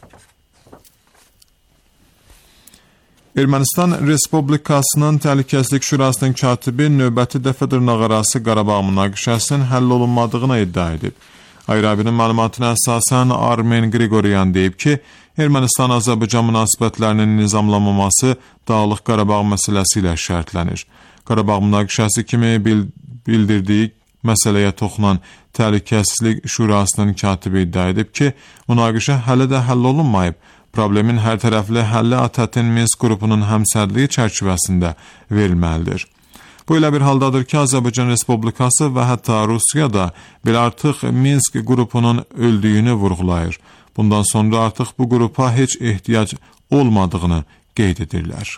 Ermənistan Respublikasının Təhlükəsizlik Şurasının katibi növbəti dəfə dırnaqarası Qarabağ münaqişəsinin həll olunmadığını iddia edib. Ayrı-ayrının məlumatına əsasən Armen Qriqoryan deyib ki, Ermənistan-Azərbaycan münasibətlərinin nizamlanmaması Dağlıq Qarabağ məsələsi ilə şərtlənir. Qarabağ münaqişəsi kimi bildirdiyi məsələyə toxunan Təhlükəsizlik Şurasının katibi iddia edib ki, münaqişə hələ də həll olunmayıb. Problemin hər tərəfli həlli ATƏT-in Minsk qrupunun həmsədliyi çərçivəsində verilməlidir. Bu elə bir haldadır ki, Azərbaycan Respublikası və hətta Rusiya da belə artıq Minsk qrupunun öldüyünü vurğulayır. Bundan sonra artıq bu qrupa heç ehtiyac olmadığını qeyd edirlər.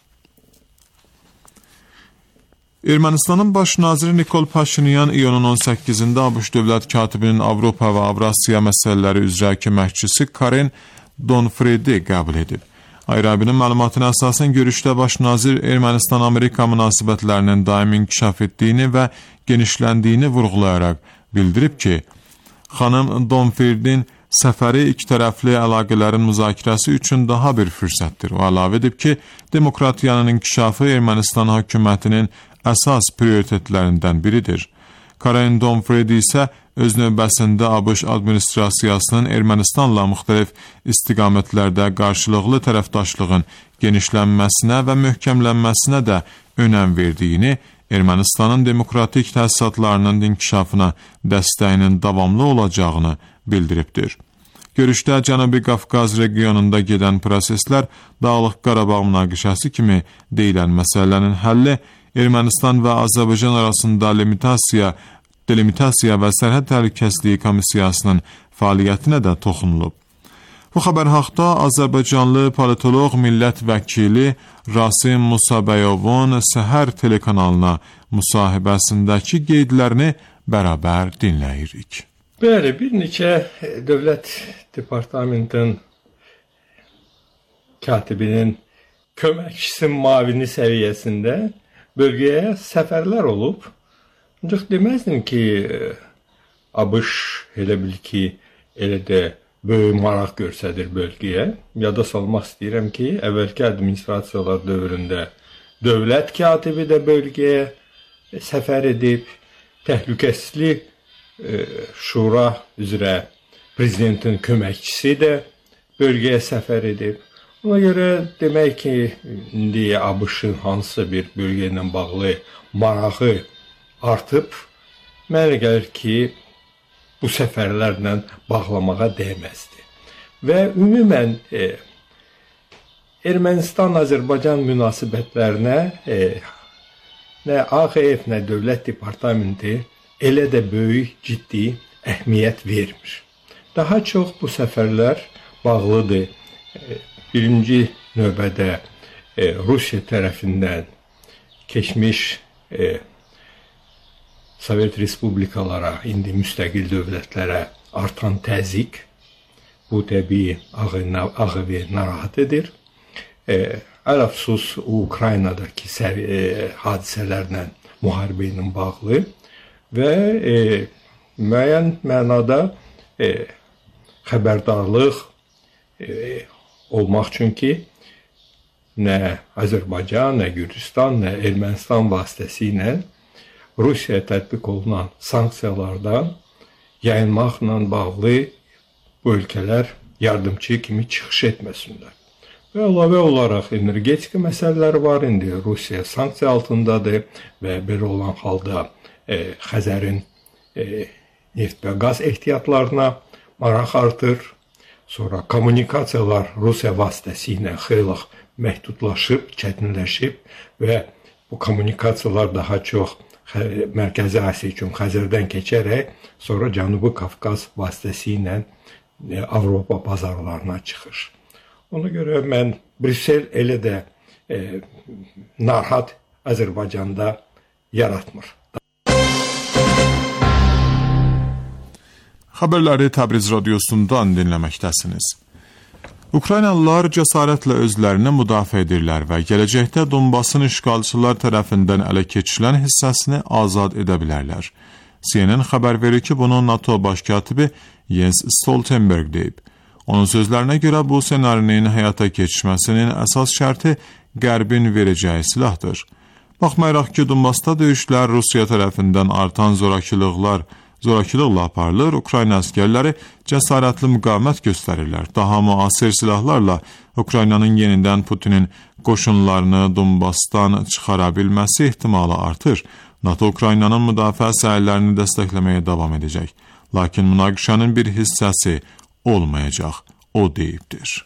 Ermənistanın baş naziri Nikol Paşinyan iyunun 18-də ABŞ dövlət katibinin Avropa və Avrasiya məsələləri üzrə köməkçisi Karen Donfredi qəbul edib. Ayrı-ayrının məlumatına əsasən görüşdə baş nazir Ermənistan-Amerika münasibətlərinin daim inkişaf etdiyini və genişləndiyini vurğulayaraq bildirib ki, xanım Donfredin səfəri ikitərəfli əlaqələrin müzakirəsi üçün daha bir fürsətdir. O əlavə edib ki, demokratiyanın inkişafı Ermənistan hökumətinin əsas prioritetlərindən biridir. Karen Donfredi isə öz növbəsində ABŞ administrasiyasının Ermənistanla müxtəlif istiqamətlərdə qarşılıqlı tərəfdaşlığın genişlənməsinə və möhkəmlənməsinə də önəm verdiyini, Ermənistanın demokratik təsisatlarının inkişafına dəstəyinin davamlı olacağını bildiribdir. Görüşdə Cənubi Qafqaz regionunda gedən proseslər Dağlıq Qarabağ münaqişəsi kimi deyilən məsələlərin həlli, Ermənistan və Azərbaycan arasında delimitasiya və sərhəd təhlükəsizliyi komissiyasının fəaliyyətinə də toxunulub. Bu xəbər haqda Azərbaycanlı politoloq millət vəkili Rasim Musabəyovun Səhər telekanalına müsahibəsindəki qeydlərini bərabər dinləyirik. Bəli, bir neçə dövlət departamentinin katibinin köməkçisi mavini səviyyəsində bölgəyə səfərlər olub. Ancaq deməzdim ki, ABŞ elə bil ki, elə də böyük maraq göstərir bölgəyə. Yada salmaq istəyirəm ki, əvvəlki administrasiyalar dövründə dövlət katibi də bölgəyə səfər edib, təhlükəsizlik şura üzrə prezidentin köməkçisi də bölgəyə səfər edib. Ona görə demək ki, indi ABŞ-ın hansısa bir bölgə ilə bağlı marağı artıb, mənə gəlir ki, bu səfərlərlə bağlamağa dəyməzdi. Və ümumən Ermənistan-Azərbaycan münasibətlərinə nə AXF, nə Dövlət Departamenti elə də böyük, ciddi əhmiyyət vermir. Daha çox bu səfərlər bağlıdır. Birinci növbədə Rusiya tərəfindən keçmiş Sovet Respublikalara, indi müstəqil dövlətlərə artan təzyiq, bu təbii AXV narahat edir. Əl-əfsus Ukraynadakı hadisələrlə, müharibə ilə bağlı və müəyyən mənada xəbərdarlıq olmaq üçün ki, nə Azərbaycan, nə Gürcüstan, nə Ermənistan vasitəsilə Rusiyaya tətbiq olunan sanksiyalardan yayınmaqla bağlı bu ölkələr yardımçı kimi çıxış etməsinlər. Və əlavə olaraq energetika məsələləri var. İndi Rusiya sanksiya altındadır və belə olan halda Xəzərin neft və qaz ehtiyatlarına maraq artır. Sonra kommunikasiyalar Rusiya vasitəsilə xeyli məhdudlaşıb, çətinləşib və bu kommunikasiyalar daha çox Mərkəzi Asiya üçün Xəzərdən keçərək sonra Cənubi Qafqaz vasitəsilə Avropa bazarlarına çıxır. Ona görə mən Brüssel elə də narahat Azərbaycanda yaratmır. Xəbərləri Təbriz radiosundan dinləməkdəsiniz. Ukraynalılar cəsarətlə özlərini müdafiə edirlər və gələcəkdə Donbasın işğalçılar tərəfindən ələ keçirilən hissəsini azad edə bilərlər. CNN xəbər verir ki, bunu NATO baş katibi Jens Stoltenberg deyib. Onun sözlərinə görə bu ssenarinin həyata keçməsinin əsas şərti Qərbin verəcəyi silahdır. Baxmayaraq ki, Donbasda döyüşlər Rusiya tərəfindən artan zorakılıqla aparılır, Ukrayna əsgərləri cəsarətli müqavimət göstərirlər. Daha müasir silahlarla Ukraynanın yenidən Putinin qoşunlarını Donbasdan çıxara bilməsi ehtimalı artır. NATO Ukraynanın müdafiə səylərini dəstəkləməyə davam edəcək. Lakin münaqişənin bir hissəsi olmayacaq, o deyibdir.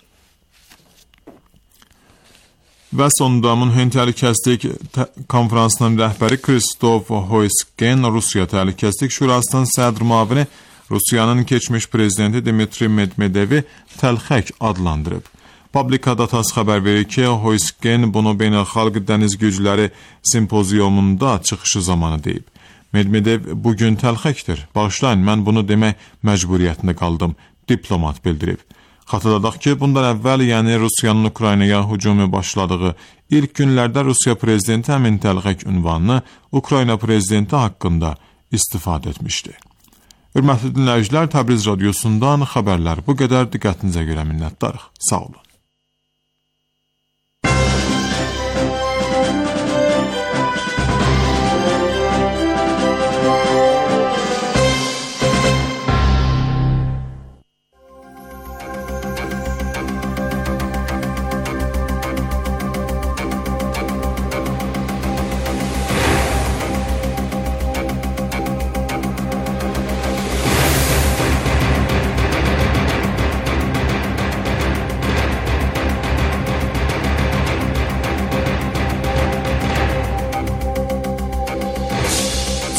Və sonunda Münhen Təhlükəsizlik Konferansının rəhbəri Kristof Hoysken Rusiya Təhlükəsizlik Şurasının sədr müavini Rusiyanın keçmiş prezidenti Dmitri Medvedevi təlxək adlandırıb. Publikada TASS xəbər verir ki, Hoysken bunu beynəlxalq dəniz gücləri simpoziumunda çıxışı zamanı deyib. Medvedev bugün təlxəkdir. Bağışlayın, mən bunu demək məcburiyyətində qaldım, diplomat bildirib. Xatırladaq ki, bundan əvvəl, yəni Rusiyanın Ukraynaya hücumu başladığı ilk günlərdə Rusiya prezidenti həmin təlxək ünvanını Ukrayna prezidenti haqqında istifadə etmişdi. Hörmətli dinləyicilər, Təbriz radiosundan xəbərlər bu qədər. Diqqətinizə görə minnətdarıq. Sağ olun.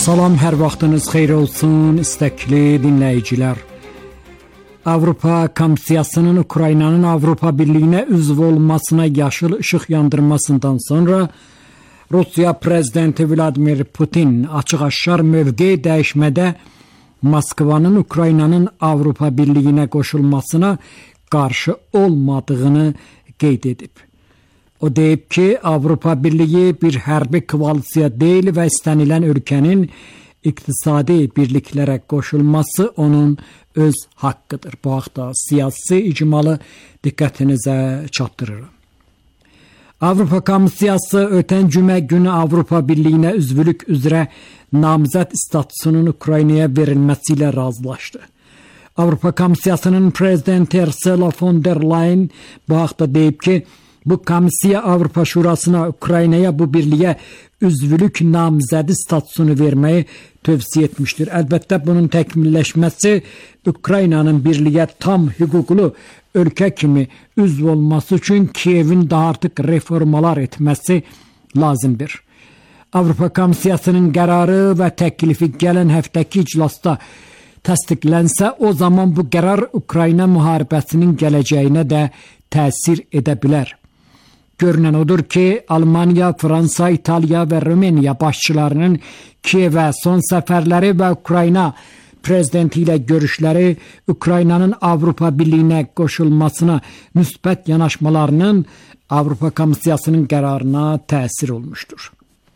Salam, hər vaxtınız xeyir olsun, istəkli dinləyicilər. Avropa Komissiyasının Ukraynanın Avropa Birliyinə üzv olmasına yaşıl ışıq yandırmasından sonra Rusiya prezidenti Vladimir Putin açıq-aşkar mövqe dəyişmədə Moskvanın Ukraynanın Avropa Birliyinə qoşulmasına qarşı olmadığını qeyd edib. O deyib ki, Avropa Birliyi bir hərbi koalisiya deyil və istənilən ölkənin iqtisadi birliklərə qoşulması onun öz haqqıdır. Bu haqda siyasi icmalı diqqətinizə çatdırırım. Avropa Komissiyası ötən cümə günü Avropa Birliyinə üzvlük üzrə namizəd statusunun Ukraynaya verilməsi ilə razılaşdı. Avropa Komissiyasının prezidenti Ursula von der Leyen bu haqda deyib ki, bu komissiya Avropa Şurasına Ukraynaya bu birliyə üzvlük namizədi statusunu verməyi tövsiyə etmişdir. Əlbəttə bunun təkmilləşməsi Ukraynanın birliyə tam hüquqlu ölkə kimi üzv olması üçün Kiyevin daha artıq reformalar etməsi lazımdır. Avropa Komissiyasının qərarı və təklifi gələn həftəki iclasda təsdiqlənsə, o zaman bu qərar Ukrayna müharibəsinin gələcəyinə də təsir edə bilər. Görünən odur ki, Almanya, Fransa, İtaliya və Rumeniya başçılarının Kiyevə son səfərləri və Ukrayna prezidenti ilə görüşləri Ukraynanın Avropa Birliyinə qoşulmasına müsbət yanaşmalarının Avropa Komissiyasının qərarına təsir olmuşdur.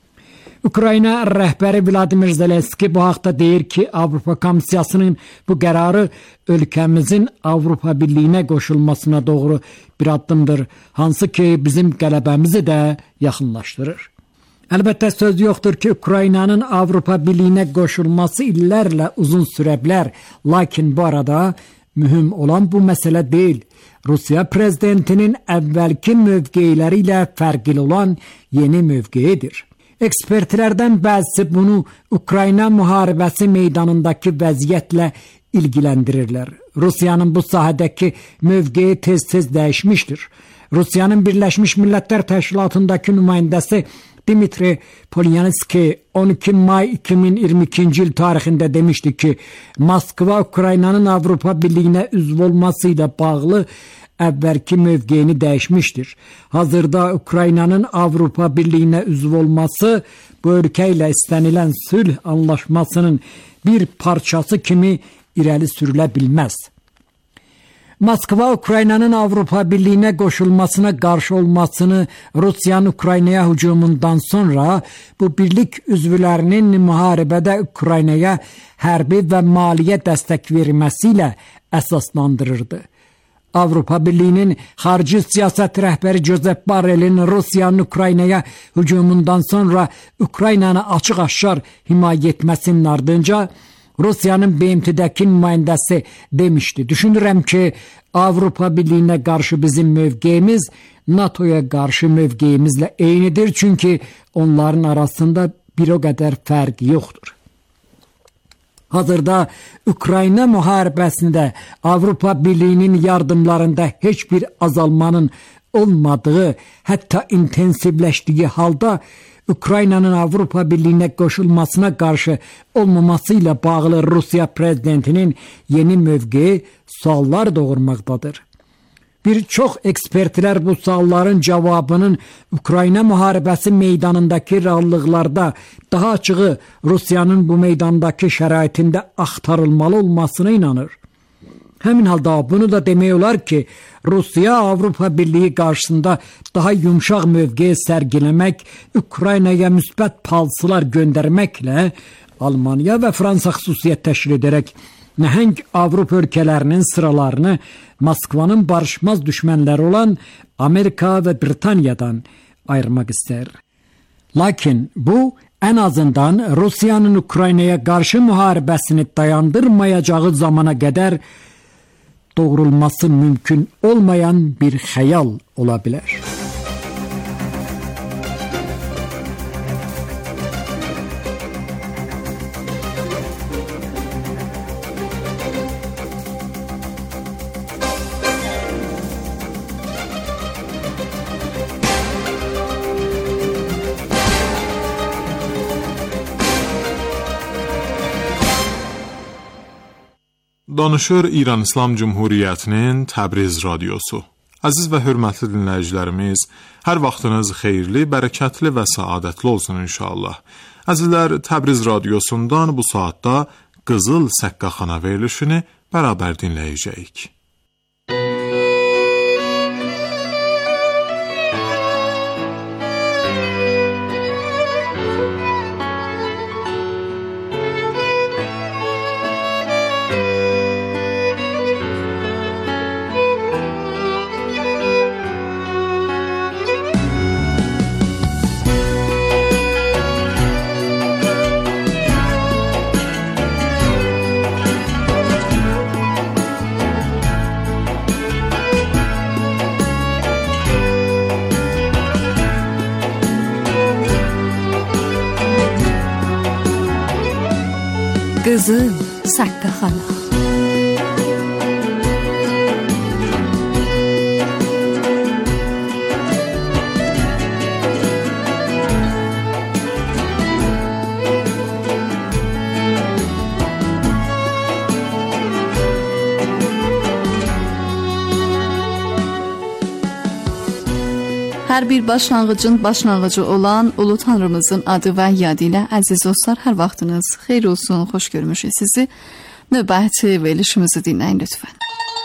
Ukrayna rəhbəri Vladimir Zelenski bu haqda deyir ki, Avropa Komissiyasının bu qərarı ölkəmizin Avropa Birliyinə qoşulmasına doğru bir addımdır, hansı ki bizim qələbəmizi də yaxınlaşdırır. Əlbəttə söz yoxdur ki, Ukraynanın Avropa Birliyinə qoşulması illərlə uzun sürə bilər, lakin bu arada mühüm olan bu məsələ deyil. Rusiya prezidentinin əvvəlki mövqeləri ilə fərqli olan yeni mövqeyidir. Ekspertlərdən bəzisi bunu Ukrayna müharibəsi meydanındakı vəziyyətlə ilgiləndirirlər. Rusiyanın bu sahədəki mövqeyi tez-tez dəyişmişdir. Rusiyanın Birləşmiş Millətlər Təşkilatındakı nümayəndəsi Dmitri Polyanski 12 may 2022-ci il tarixində demişdi ki, Moskva Ukraynanın Avropa Birliyinə üzv olması ilə bağlı əvvəlki mövqeyini dəyişmişdir. Hazırda Ukraynanın Avropa Birliyinə üzv olması bu ölkə ilə istənilən sülh anlaşmasının bir parçası kimi irəli sürülə bilməz. Moskva Ukraynanın Avropa Birliyinə qoşulmasına qarşı olmasını Rusiyanın Ukraynaya hücumundan sonra bu birlik üzvlərinin müharibədə Ukraynaya hərbi və maliyyə dəstək verməsi ilə əsaslandırırdı. Avropa Birliyinin xarici siyasət rəhbəri Josep Borrellin Rusiyanın Ukraynaya hücumundan sonra Ukraynanı açıq-aşkar himayə etməsinin ardınca Rusiyanın BMT-dəki nümayəndəsi demişdi. Düşünürəm ki, Avropa Birliyinə qarşı bizim mövqeyimiz NATOya qarşı mövqeyimizlə eynidir, çünki onların arasında bir o qədər fərq yoxdur. Hazırda Ukrayna müharibəsində Avropa Birliyinin yardımlarında heç bir azalmanın olmadığı, hətta intensivləşdiyi halda Ukraynanın Avropa Birliyinə qoşulmasına qarşı olmaması ilə bağlı Rusiya prezidentinin yeni mövqeyi suallar doğurmaqdadır. Bir çox ekspertlər bu sualların cavabının Ukrayna müharibəsi meydanındakı reallıqlarda daha açığı Rusiyanın bu meydandakı şəraitində axtarılmalı olmasına inanır. Həmin halda bunu da demək olar ki, Rusiya Avropa Birliyi qarşısında daha yumşaq mövqe sərgiləmək, Ukraynaya müsbət palsılar göndərməklə Almanya və Fransa xüsusiyyət təşkil edərək nəhəng Avropa ölkələrinin sıralarını Moskvanın barışmaz düşmənləri olan Amerika və Britaniyadan ayırmaq istər. Lakin bu, ən azından Rusiyanın Ukraynaya qarşı müharibəsini dayandırmayacağı zamana qədər doğrulması mümkün olmayan bir xəyal ola bilər. Danışır İran İslam Cumhuriyyətinin Təbriz radiosu. Əziz və hörmətli dinləyicilərimiz, hər vaxtınız xeyirli, bərəkətli və səadətli olsun inşallah. Əzizlər, Təbriz radiosundan bu saatda Qızıl Səqqaxana verilişini bərabər dinləyəcəyik. Qızıl Səqqaxana. Hər bir başlanğıcın başlanğıcı olan Ulu Tanrımızın adı və yadı ilə əziz dostlar, hər vaxtınız xeyir olsun, xoş görmüşük sizi. Növbəti verilişimizi dinləyin lütfən.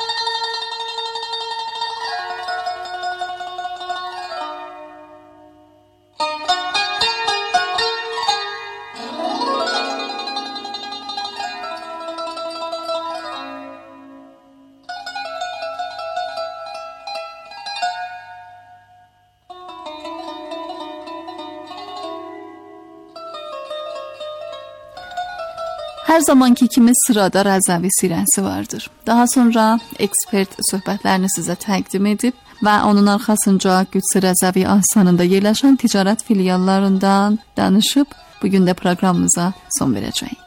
Hər zamanki kimi sırada Rəzəvi sirəsi vardır. Daha sonra ekspert söhbətlərini sizə təqdim edib və onun arxasınca Qüds Rəzəvi Ahsanında yerləşən ticarət filiallarından danışıb, bugün də proqramımıza son verəcəyik.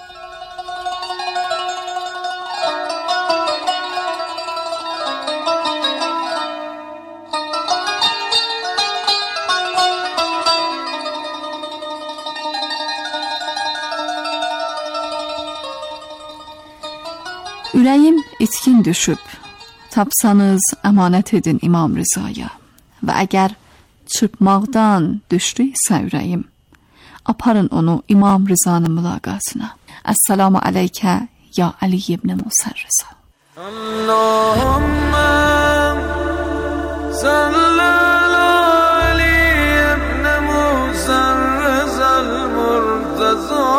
Ürəyim itkin düşüb, tapsanız əmanət edin İmam Rızaya və əgər çırpmaqdan düşdüysə ürəyim, aparın onu İmam Rızanın mülaqatına. Əssalamu aleykə ya Ali ibn Musa Rıza. Allahümme salli ala Ali ibn Musa Rıza'l Murtaza.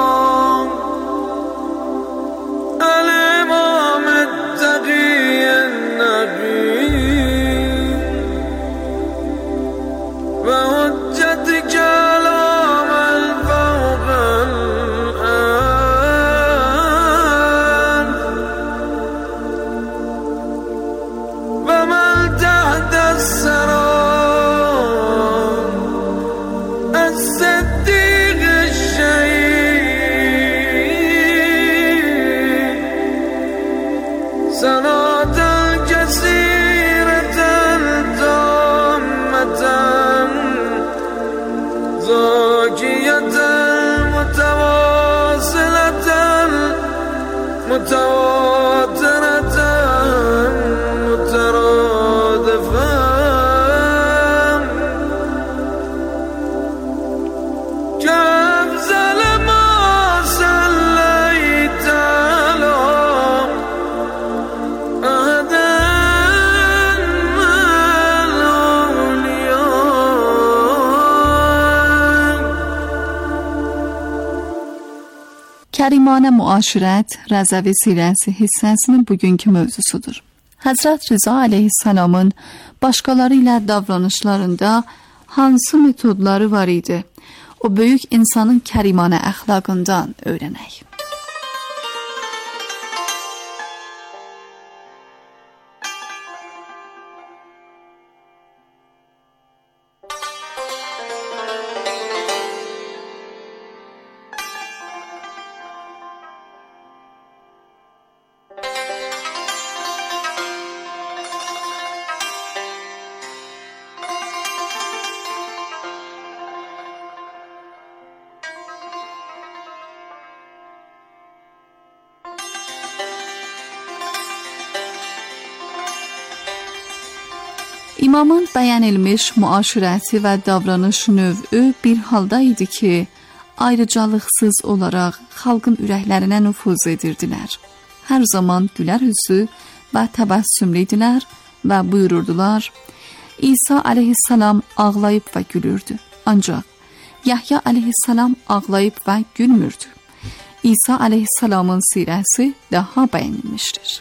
Kərimanə müaşirət Rəzəvi sirəsi hissəsinin bugünkü mövzusudur. Həzrət Rıza əleyhissalamın başqaları ilə davranışlarında hansı metodları var idi? O böyük insanın kərimanə əxlaqından öyrənək. İmamın bəyan edilmiş müaşirəti və davranış növü bir halda idi ki, ayrıcalıqsız olaraq xalqın ürəklərinə nüfuz edirdilər. Hər zaman gülər üzü və təbəssümlüydülər və buyururdular: İsa aleyhisselam ağlayıb və gülürdü. Ancaq Yahya aleyhisselam ağlayıb və gülmürdü. İsa aleyhisselamın sirəsi daha bəyənilmişdir.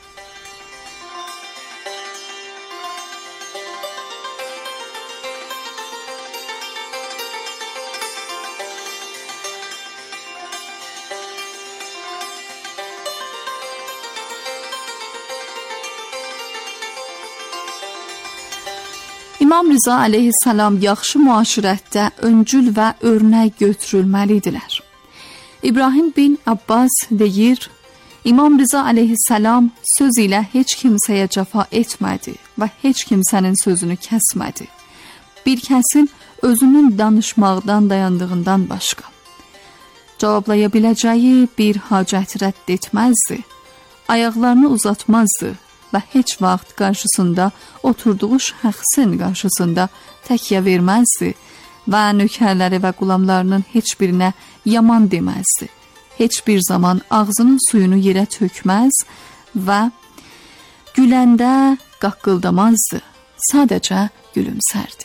İmam Rıza aleyhisselam yaxşı müaşirətdə öncül və örnək götürülməlidirlər. İbrahim bin Abbas deyir, İmam Rıza aleyhisselam söz ilə heç kimsəyə cəfa etmədi və heç kimsənin sözünü kəsmədi. Bir kəsin özünün danışmaqdan dayandığından başqa cavablaya biləcəyi bir hacət rədd etməzdi, ayaqlarını uzatmazdı və heç vaxt qarşısında oturduğu şəxsin qarşısında təkyə verməzdi və nökərləri və qulamlarının heç birinə yaman deməzdi. Heç bir zaman ağzının suyunu yerə tökməz və güləndə qaqqıldamazdı, sadəcə gülümsərdi.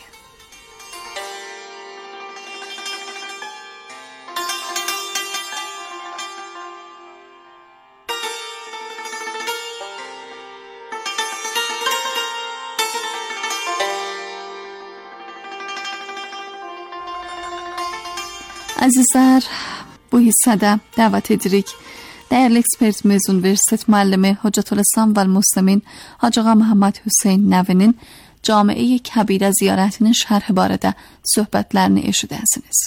Əzizlər, bu hissədə dəvət edirik dəyərli ekspertimiz, Universitet müəllimi Hocətülislam və Müslimin Hacı Ağa Məhəmməd Hüseyn Nəvinin Camiə-i Kəbirə ziyarətinin şərhi barədə söhbətlərini eşidəsiniz.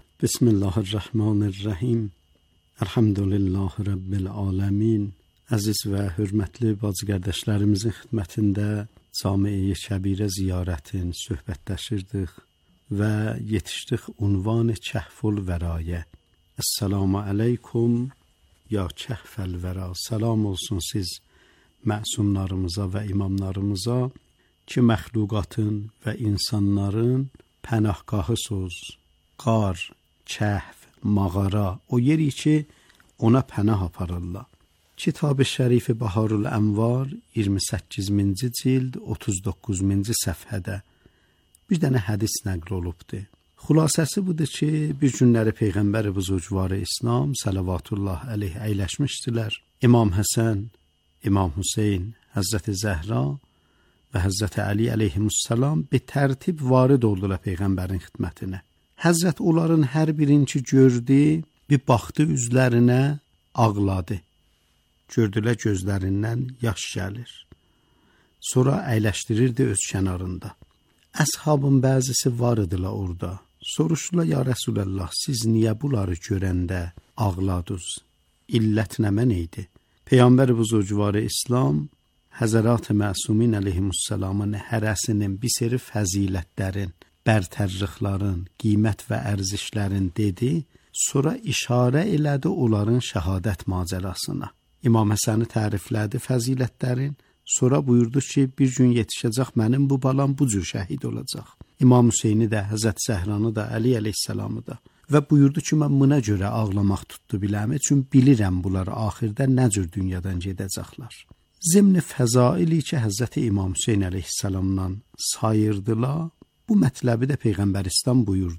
Bismillahirrahmanirrahim. Elhamdülillahi Rabbil aləmin. Əziz və hörmətli bacı qardaşlarımızın xidmətində Camiə-i Kəbirə ziyarətin söhbətləşirdik və yetişdik unvan Kəhful Vərayə. Esselamu aleykum ya Kəhfəl Vəra. Salam olsun siz məsumlarımıza və imamlarımıza ki, məxluqatın və insanların pənahgahısınız. Qar, kəhf, mağara, o yeri ki, ona pənah aparırlar. Kitab-ı Şərifi Baharul Ənvar 28-ci cild 39-cu səfhədə bir dənə hədis nəql olubdur. Xülasəsi budur ki, bir günləri Peyğəmbər buzurgvarı İslam salavatullah əleyh əyləşmişdilər. İmam Həsən, İmam Hüseyn, Həzrəti Zəhra və Həzrəti Əli əleyhimussalam bir tərtib varid oldular Peyğəmbərin xidmətinə. Həzrət onların hər birini gördü, bir baxdı üzlərinə, ağladı. Gördülər gözlərindən yaş gəlir. Sonra əyləşdirirdi öz kənarında. Əshabın bəzisi var idilə orada. Soruşdular, ya Rəsuləllah, siz niyə bunları görəndə ağladınız? İllət nə idi? Peyğəmbər buzurgvarı İslam Həzərat-ı Məsumin əleyhimussalamın hərəsinin bir seri fəzilətlərin, bərtərrixlərin, qiymət və ərzişlərin dedi, sonra işarə elədi onların şəhadət macərasına. İmam Həsəni təriflədi fəzilətlərin, sonra buyurdu ki, bir gün yetişəcək mənim bu balam bu cür şəhid olacaq. İmam Hüseyni də, Həzrət Zəhranı da, Əli əleyhissalamı da. Və buyurdu ki, mən buna görə ağlamaq tutdu biləmi, çünki bilirəm bunlar axirdə nə cür dünyadan gedəcəklər. Zimni fəzaili ki, Həzrət İmam Hüseyn əleyhissalamdan sayırdılar, bu mətləbi də Peyğəmbər İslam buyurdu.